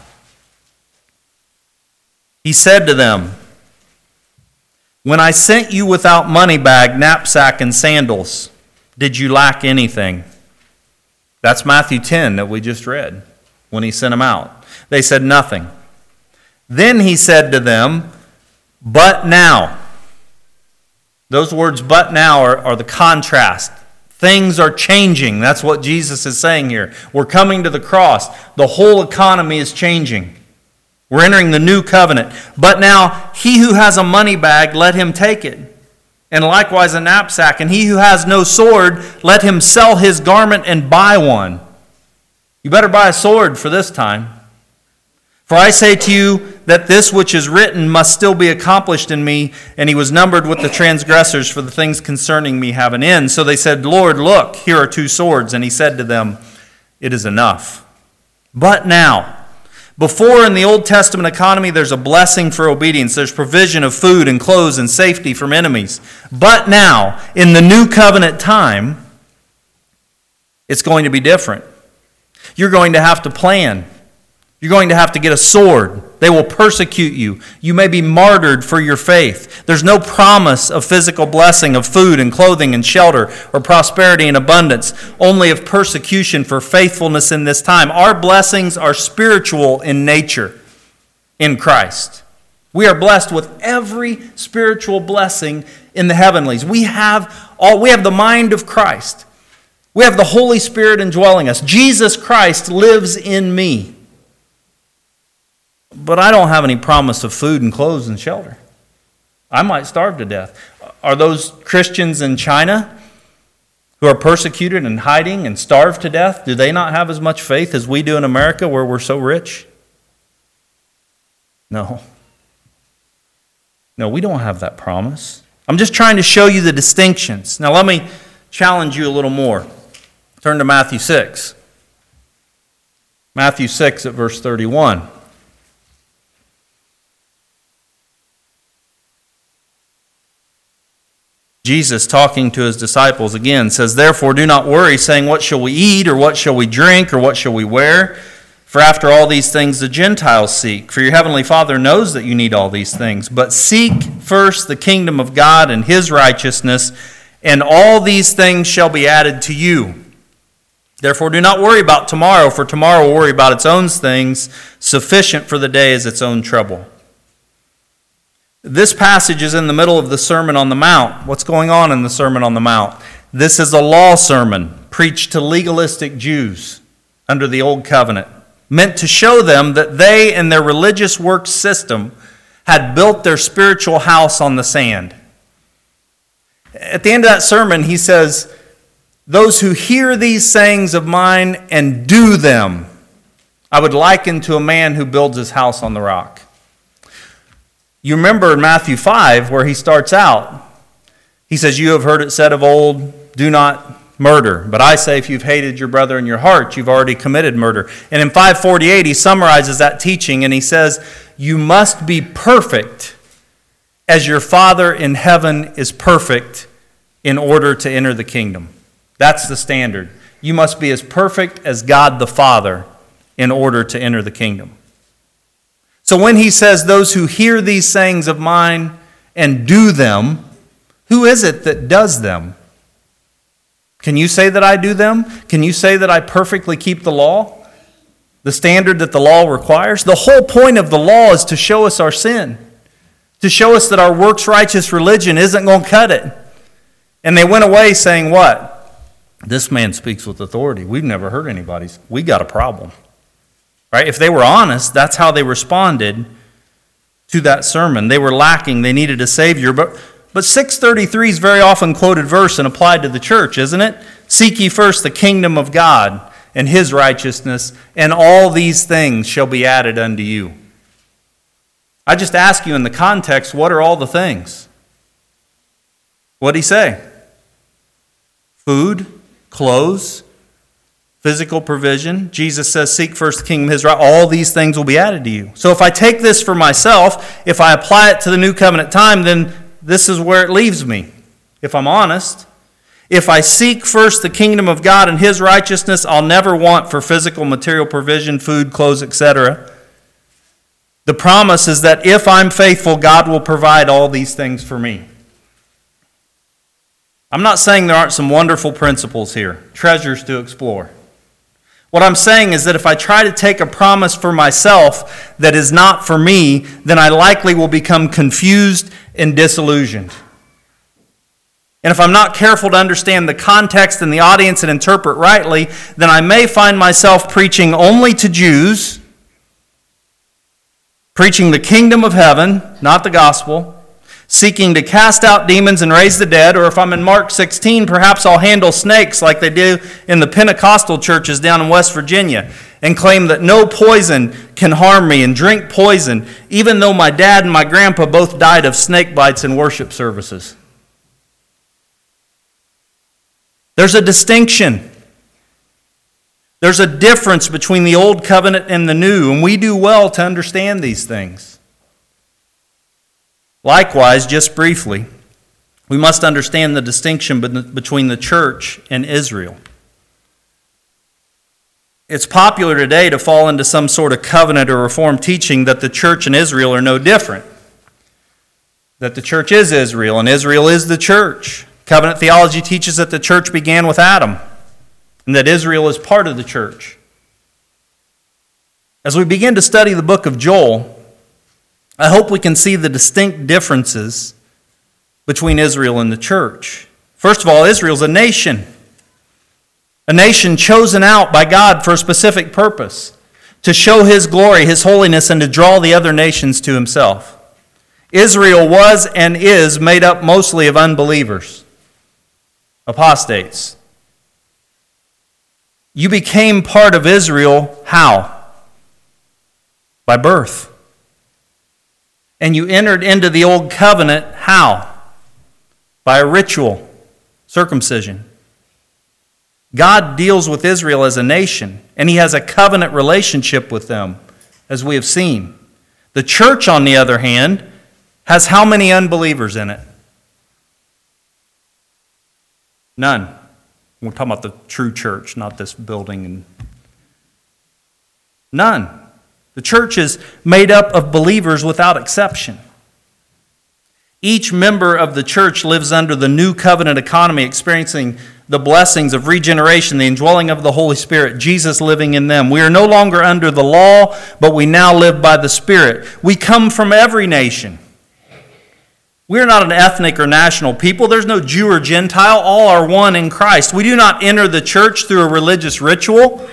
S1: He said to them, when I sent you without money bag, knapsack, and sandals, did you lack anything? That's Matthew ten that we just read when he sent them out. They said nothing. Then he said to them, but now. Those words, but now, are, are the contrast. Things are changing. That's what Jesus is saying here. We're coming to the cross. The whole economy is changing. We're entering the new covenant. But now, he who has a money bag, let him take it. And likewise a knapsack. And he who has no sword, let him sell his garment and buy one. You better buy a sword for this time. For I say to you that this which is written must still be accomplished in me. And he was numbered with the transgressors, for the things concerning me have an end. So they said, Lord, look, here are two swords. And he said to them, it is enough. But now, before in the Old Testament economy, there's a blessing for obedience. There's provision of food and clothes and safety from enemies. But now, in the new covenant time, it's going to be different. You're going to have to plan. You're going to have to get a sword. They will persecute you. You may be martyred for your faith. There's no promise of physical blessing, of food and clothing and shelter, or prosperity and abundance, only of persecution for faithfulness in this time. Our blessings are spiritual in nature in Christ. We are blessed with every spiritual blessing in the heavenlies. We have all. We have the mind of Christ. We have the Holy Spirit indwelling us. Jesus Christ lives in me. But I don't have any promise of food and clothes and shelter. I might starve to death. Are those Christians in China who are persecuted and hiding and starved to death, do they not have as much faith as we do in America where we're so rich? No. No, we don't have that promise. I'm just trying to show you the distinctions. Now let me challenge you a little more. Turn to Matthew six. Matthew six at verse thirty-one. Jesus, talking to his disciples again, says, therefore do not worry, saying, what shall we eat, or what shall we drink, or what shall we wear? For after all these things the Gentiles seek. For your heavenly Father knows that you need all these things. But seek first the kingdom of God and his righteousness, and all these things shall be added to you. Therefore do not worry about tomorrow, for tomorrow will worry about its own things. Sufficient for the day is its own trouble. This passage is in the middle of the Sermon on the Mount. What's going on in the Sermon on the Mount? This is a law sermon preached to legalistic Jews under the Old Covenant, meant to show them that they and their religious work system had built their spiritual house on the sand. At the end of that sermon, he says, those who hear these sayings of mine and do them, I would liken to a man who builds his house on the rock. You remember in Matthew five where he starts out, he says, you have heard it said of old, do not murder. But I say if you've hated your brother in your heart, you've already committed murder. And in five forty-eight, he summarizes that teaching and he says, you must be perfect as your Father in heaven is perfect in order to enter the kingdom. That's the standard. You must be as perfect as God the Father in order to enter the kingdom. So when he says those who hear these sayings of mine and do them, who is it that does them? Can you say that I do them? Can you say that I perfectly keep the law? The standard that the law requires? The whole point of the law is to show us our sin. To show us that our works-righteous religion isn't going to cut it. And they went away saying what? This man speaks with authority. We've never heard anybody's. We got a problem. Right? If they were honest, that's how they responded to that sermon. They were lacking. They needed a Savior. But But six thirty-three is very often quoted verse and applied to the church, isn't it? Seek ye first the kingdom of God and his righteousness, and all these things shall be added unto you. I just ask you in the context, what are all the things? What did he say? Food, clothes, physical provision. Jesus says, seek first the kingdom of his right. All these things will be added to you. So if I take this for myself, if I apply it to the new covenant time, then this is where it leaves me, if I'm honest. If I seek first the kingdom of God and his righteousness, I'll never want for physical, material provision, food, clothes, et cetera. The promise is that if I'm faithful, God will provide all these things for me. I'm not saying there aren't some wonderful principles here, treasures to explore. What I'm saying is that if I try to take a promise for myself that is not for me, then I likely will become confused and disillusioned. And if I'm not careful to understand the context and the audience and interpret rightly, then I may find myself preaching only to Jews, preaching the kingdom of heaven, not the gospel, seeking to cast out demons and raise the dead, or if I'm in Mark sixteen, perhaps I'll handle snakes like they do in the Pentecostal churches down in West Virginia and claim that no poison can harm me and drink poison, even though my dad and my grandpa both died of snake bites in worship services. There's a distinction. There's a difference between the old covenant and the new, and we do well to understand these things. Likewise, just briefly, we must understand the distinction between the church and Israel. It's popular today to fall into some sort of covenant or reform teaching that the church and Israel are no different. That the church is Israel and Israel is the church. Covenant theology teaches that the church began with Adam and that Israel is part of the church. As we begin to study the book of Joel, I hope we can see the distinct differences between Israel and the church. First of all, Israel's a nation. A nation chosen out by God for a specific purpose, to show his glory, his holiness, and to draw the other nations to himself. Israel was and is made up mostly of unbelievers, apostates. You became part of Israel how? By birth. And you entered into the old covenant how? By a ritual, circumcision. God deals with Israel as a nation, and he has a covenant relationship with them, as we have seen. The church, on the other hand, has how many unbelievers in it? None. We're talking about the true church, not this building. None. The church is made up of believers without exception. Each member of the church lives under the new covenant economy, experiencing the blessings of regeneration, the indwelling of the Holy Spirit, Jesus living in them. We are no longer under the law, but we now live by the Spirit. We come from every nation. We're not an ethnic or national people. There's no Jew or Gentile. All are one in Christ. We do not enter the church through a religious ritual.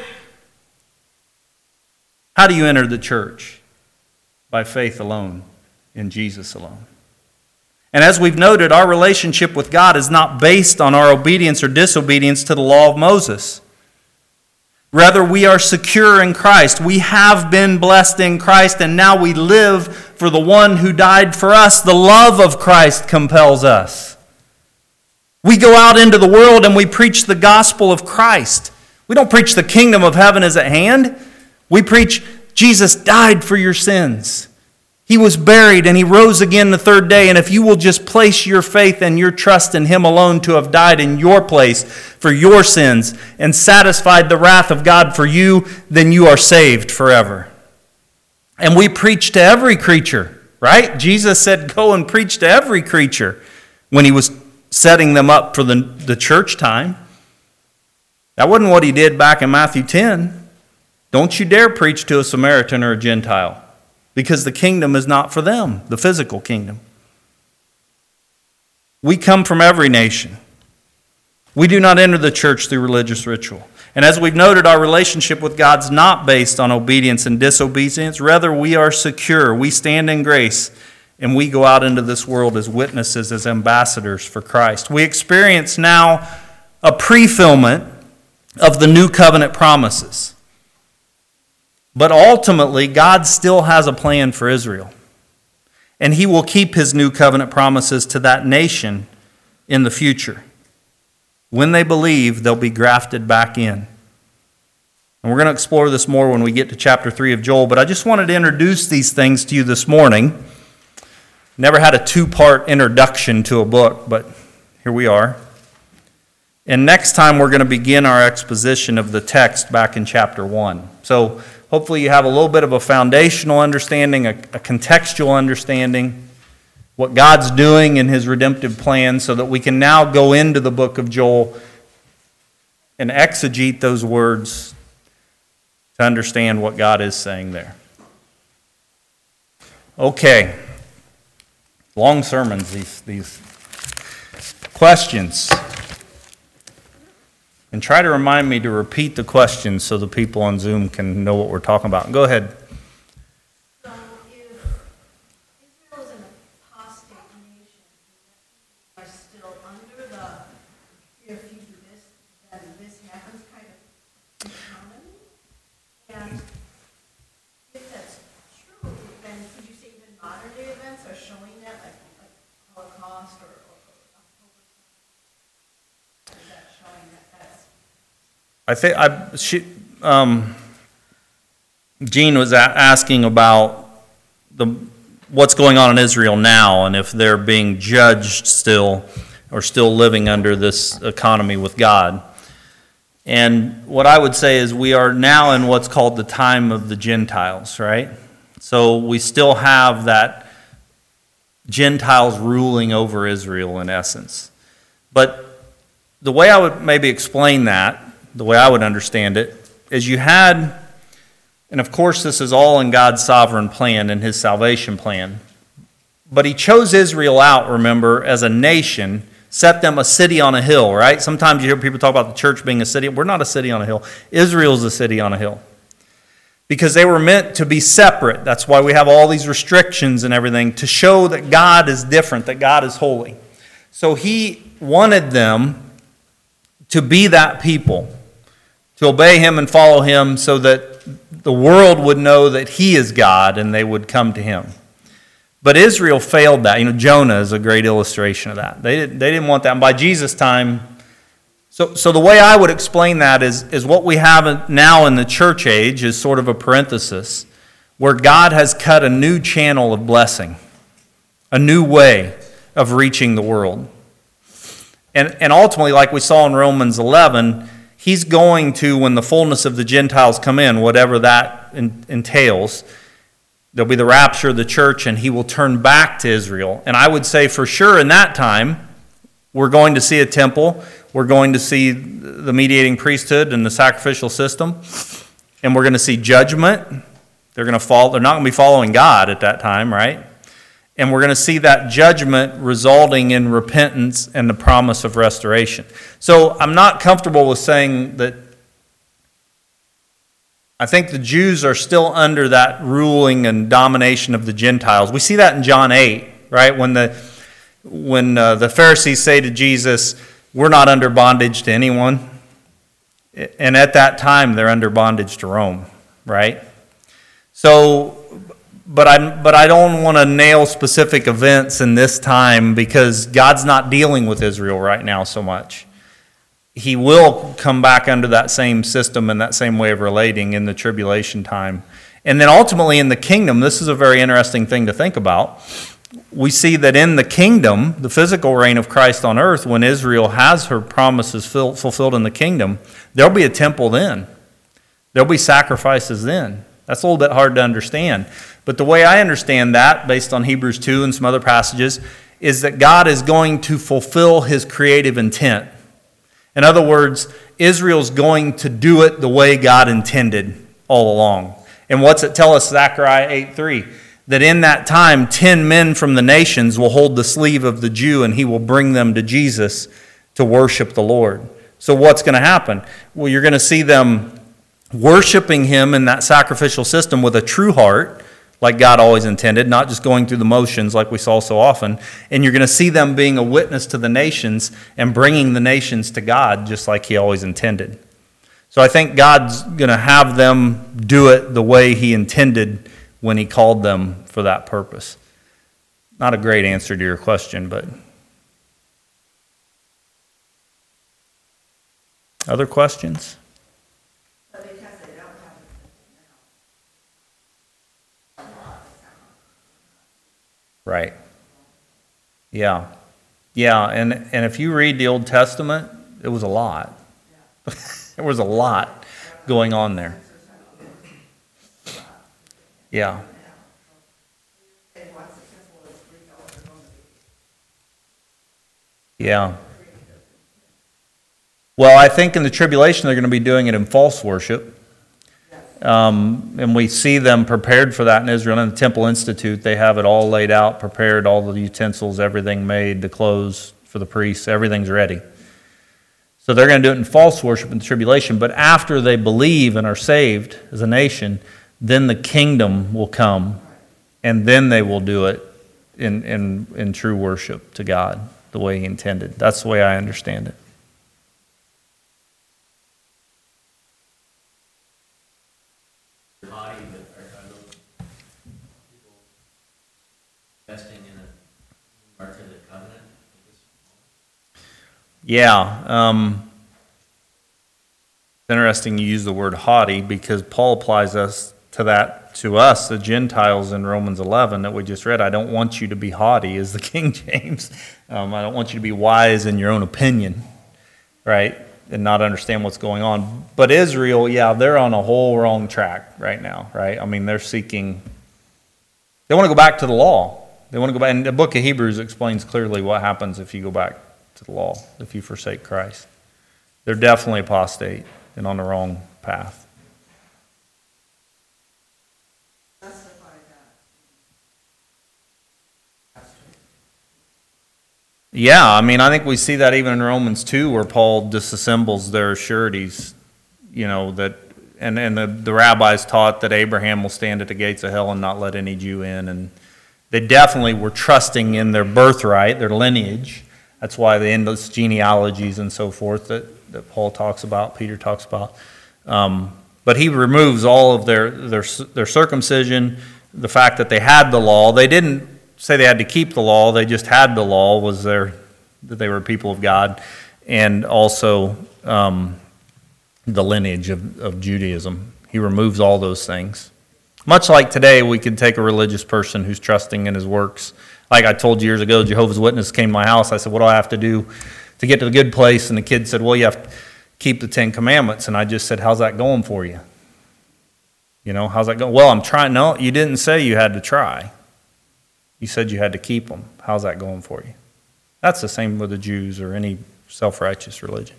S1: How do you enter the church? By faith alone, in Jesus alone. And as we've noted, our relationship with God is not based on our obedience or disobedience to the law of Moses. Rather, we are secure in Christ. We have been blessed in Christ, and now we live for the one who died for us. The love of Christ compels us. We go out into the world and we preach the gospel of Christ. We don't preach the kingdom of heaven is at hand. We preach Jesus died for your sins. He was buried and he rose again the third day. And if you will just place your faith and your trust in him alone to have died in your place for your sins and satisfied the wrath of God for you, then you are saved forever. And we preach to every creature, right? Jesus said, go and preach to every creature when he was setting them up for the, the church time. That wasn't what he did back in Matthew ten. Don't you dare preach to a Samaritan or a Gentile, because the kingdom is not for them, the physical kingdom. We come from every nation. We do not enter the church through religious ritual. And as we've noted, our relationship with God's not based on obedience and disobedience. Rather, we are secure. We stand in grace, and we go out into this world as witnesses, as ambassadors for Christ. We experience now a pre-fulfillment of the new covenant promises. But ultimately, God still has a plan for Israel. And he will keep his new covenant promises to that nation in the future. When they believe, they'll be grafted back in. And we're going to explore this more when we get to chapter three of Joel. But I just wanted to introduce these things to you this morning. Never had a two-part introduction to a book, but here we are. And next time we're going to begin our exposition of the text back in chapter one. So hopefully you have a little bit of a foundational understanding, a, a contextual understanding, what God's doing in his redemptive plan, so that we can now go into the book of Joel and exegete those words to understand what God is saying there. Okay. Long sermons, these, these questions. And try to remind me to repeat the questions so the people on Zoom can know what we're talking about. Go ahead.
S2: So if Israel is an apostate nation, are still under the, if you do this, then this happens kind of economy? And if that's true, then could you say even modern day events are showing that, like, like Holocaust or, or, or is that showing that that's
S1: I think I she um, Jean was a- asking about the what's going on in Israel now, and if they're being judged still or still living under this economy with God. And what I would say is we are now in what's called the time of the Gentiles, right? So we still have that Gentiles ruling over Israel in essence. But the way I would maybe explain that, the way I would understand it, is you had, and of course this is all in God's sovereign plan and his salvation plan, but he chose Israel out, remember, as a nation, set them a city on a hill, right? Sometimes you hear people talk about the church being a city. We're not a city on a hill. Israel's a city on a hill. Because they were meant to be separate. That's why we have all these restrictions and everything, to show that God is different, that God is holy. So he wanted them to be that people, to obey him and follow him, so that the world would know that he is God and they would come to him. But Israel failed that. You know, Jonah is a great illustration of that. They didn't, they didn't want that. And by Jesus' time, so, so the way I would explain that is, is what we have now in the church age is sort of a parenthesis, where God has cut a new channel of blessing, a new way of reaching the world. And, and ultimately, like we saw in Romans eleven, he's going to, when the fullness of the Gentiles come in, whatever that entails, there'll be the rapture of the church, and he will turn back to Israel. And I would say for sure in that time, we're going to see a temple, we're going to see the mediating priesthood and the sacrificial system, and we're going to see judgment. They're going to fall, they're not going to be following God at that time, right? And we're going to see that judgment resulting in repentance and the promise of restoration. So I'm not comfortable with saying that. I think the Jews are still under that ruling and domination of the Gentiles. We see that in John eight, right? When the when uh, the Pharisees say to Jesus, "We're not under bondage to anyone," And at that time, they're under bondage to Rome, right? So, but I, but I don't want to nail specific events in this time because God's not dealing with Israel right now so much. He will come back under that same system and that same way of relating in the tribulation time. And then ultimately in the kingdom, this is a very interesting thing to think about. We see that in the kingdom, the physical reign of Christ on earth, when Israel has her promises fulfilled in the kingdom, there'll be a temple then. There'll be sacrifices then. That's a little bit hard to understand. But the way I understand that, based on Hebrews two and some other passages, is that God is going to fulfill his creative intent. In other words, Israel's going to do it the way God intended all along. And what's it tell us, Zechariah eight three? That in that time, ten men from the nations will hold the sleeve of the Jew, and he will bring them to Jesus to worship the Lord. So what's going to happen? Well, you're going to see them worshiping him in that sacrificial system with a true heart, like God always intended, not just going through the motions like we saw so often. And you're going to see them being a witness to the nations and bringing the nations to God just like he always intended. So I think God's going to have them do it the way he intended when he called them for that purpose. Not a great answer to your question, but other questions? Right. Yeah. Yeah, and, and if you read the Old Testament, it was a lot. There was a lot going on there. Yeah. Yeah. Well, I think in the tribulation they're going to be doing it in false worship. Um, and we see them prepared for that in Israel. In the Temple Institute, they have it all laid out, prepared, all the utensils, everything made, the clothes for the priests, everything's ready. So they're going to do it in false worship in the tribulation. But after they believe and are saved as a nation, then the kingdom will come, and then they will do it in, in, in true worship to God, the way he intended. That's the way I understand it. Yeah, um, it's interesting you use the word haughty because Paul applies us to that to us, the Gentiles, in Romans eleven that we just read. I don't want you to be haughty, is the King James. Um, I don't want you to be wise in your own opinion, right, and not understand what's going on. But Israel, yeah, they're on a whole wrong track right now, right? I mean, they're seeking, they want to go back to the law. They want to go back, and the book of Hebrews explains clearly what happens if you go back to the law, if you forsake Christ. They're definitely apostate and on the wrong path. Yeah, I mean, I think we see that even in Romans two, where Paul disassembles their sureties, you know, that, and, and the, the rabbis taught that Abraham will stand at the gates of hell and not let any Jew in, and they definitely were trusting in their birthright, their lineage. That's why the endless genealogies and so forth that, that Paul talks about, Peter talks about. Um, but he removes all of their, their their circumcision, the fact that they had the law. They didn't say they had to keep the law, they just had the law, was their, that they were people of God, and also um, the lineage of, of Judaism. He removes all those things. Much like today, we could take a religious person who's trusting in his works. Like I told you years ago, Jehovah's Witness came to my house. I said, what do I have to do to get to the good place? And the kid said, well, you have to keep the Ten Commandments. And I just said, how's that going for you? You know, how's that going? Well, I'm trying. No, you didn't say you had to try. You said you had to keep them. How's that going for you? That's the same with the Jews or any self-righteous religion.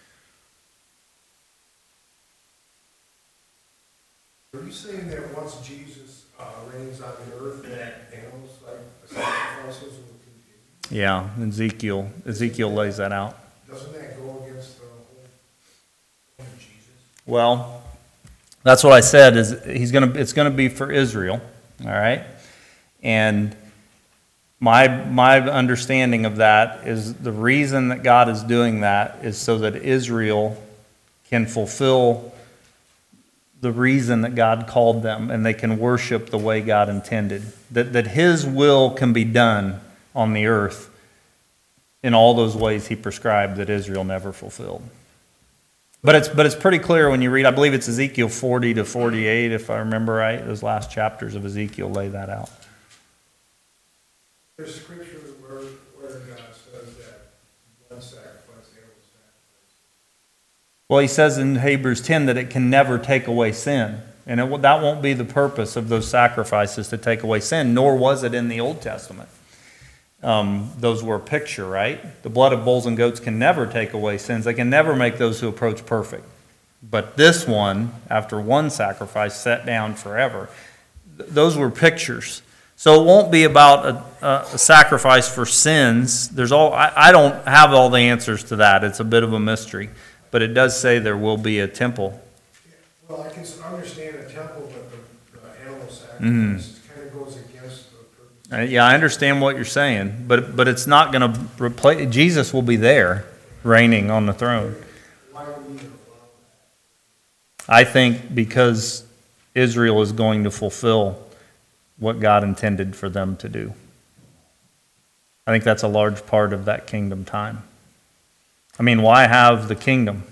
S3: Are you saying that once Jesus uh, reigns on the earth, that animals like sacrifices will continue?
S1: Yeah, Ezekiel, Ezekiel lays that out.
S3: Doesn't that go against the whole point of Jesus?
S1: Well, that's what I said. Is he's gonna? It's gonna be for Israel, all right. And my my understanding of that is the reason that God is doing that is so that Israel can fulfill the reason that God called them, and they can worship the way God intended. That, that His will can be done on the earth in all those ways He prescribed that Israel never fulfilled. But it's, but it's pretty clear when you read, I believe it's Ezekiel forty to forty-eight, if I remember right. Those last chapters of Ezekiel lay that out.
S3: There's scripture where, where God says that one sacrifice, the other sacrifice.
S1: Well, He says in Hebrews ten that it can never take away sin. And it, that won't be the purpose of those sacrifices, to take away sin, nor was it in the Old Testament. Um, those were a picture, right? The blood of bulls and goats can never take away sins. They can never make those who approach perfect. But this one, after one sacrifice, set down forever. Th- those were pictures. So it won't be about a, a, a sacrifice for sins. There's all I, I don't have all the answers to that. It's a bit of a mystery. But it does say there will be a temple.
S3: Well, I can understand a temple, but the, the animal sacrifice
S1: Mm-hmm.
S3: kind of goes against the purpose.
S1: Uh, Yeah, I understand what you're saying, but but it's not going to replace. Jesus will be there, reigning on the throne.
S3: Why would we allow that?
S1: I think because Israel is going to fulfill what God intended for them to do. I think that's a large part of that kingdom time. I mean, why have the kingdom?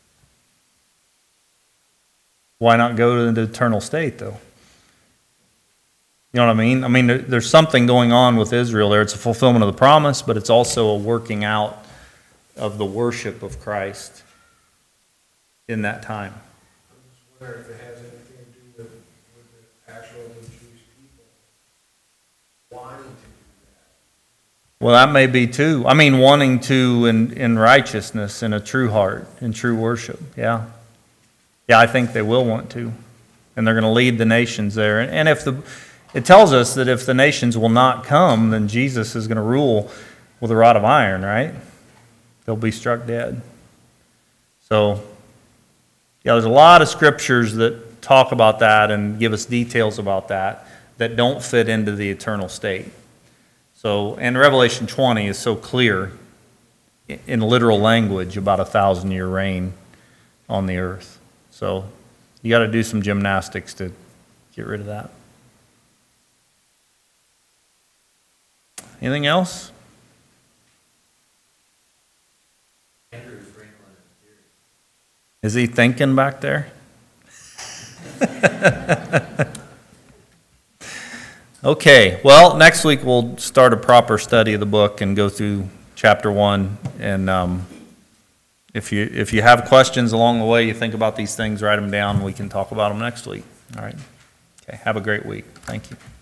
S1: Why not go to the eternal state, though? You know what I mean? I mean, there, there's something going on with Israel there. It's a fulfillment of the promise, but it's also a working out of the worship of Christ in that time.
S3: I'm just wondering if it has anything to do with, with the actual Jewish people wanting to do that.
S1: Well, that may be too. I mean, wanting to in, in righteousness, in a true heart, in true worship. Yeah. Yeah, I think they will want to. And they're going to lead the nations there. And, and if the... It tells us that if the nations will not come, then Jesus is going to rule with a rod of iron, right? They'll be struck dead. So, yeah, there's a lot of scriptures that talk about that and give us details about that that don't fit into the eternal state. So, and Revelation twenty is so clear in literal language about a thousand-year reign on the earth. So, you got to do some gymnastics to get rid of that. Anything else? Is he thinking back there? Okay, well, next week we'll start a proper study of the book and go through chapter one. And um, if you if you have questions along the way, you think about these things, write them down. We can talk about them next week. All right. Okay, have a great week. Thank you.